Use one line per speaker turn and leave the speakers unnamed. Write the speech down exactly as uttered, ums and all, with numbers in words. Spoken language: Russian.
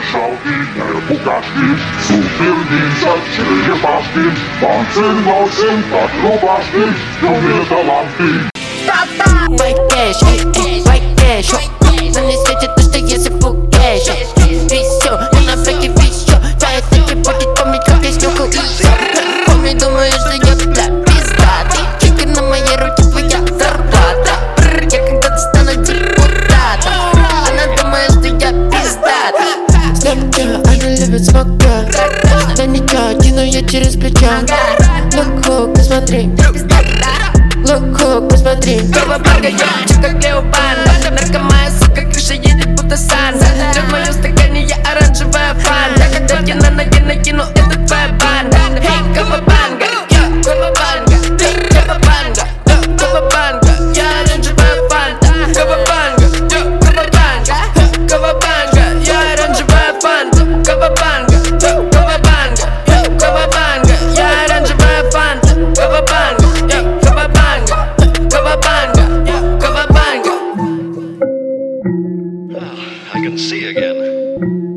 Szaliny Bugatti, super ninja, черепашки, танцы так рубашки, юные таланты.
White cash, эй, эй, white cash, но не светит то, что если full cash. Висё, я на бэке висё, твоя таки будет помнить, как я снюхал висё. Помни, думаешь, что я, бля, пиздатый. Чеки на моей руке, твоя зарплата. Бррр, я когда-то стану депутатом. Она думает, что я пиздатый. Снэпча, она любит смока. Да ничего, тяну я через плечо. Look hook, посмотри. Look hook, посмотри.
Кавабанга, я хочу как Леопарда. Наркомая, сука, крыша едет, будто Санса. В моем стакане я оранжевая фанта. Когда я на ноги накину, это твоя банда. Эй, Кавабанга, я Кавабанга. Ты Кавабанга, я Кавабанга. Я оранжевая фанта. Кавабанга, я Кавабанга. Кавабанга, я оранжевая фанта. Кавабанга, я Кавабанга. Я Кавабанга, я оранжевая фанта. Кавабанга, я Кавабанга. Kawabanga, Kawabanga.
I can see again.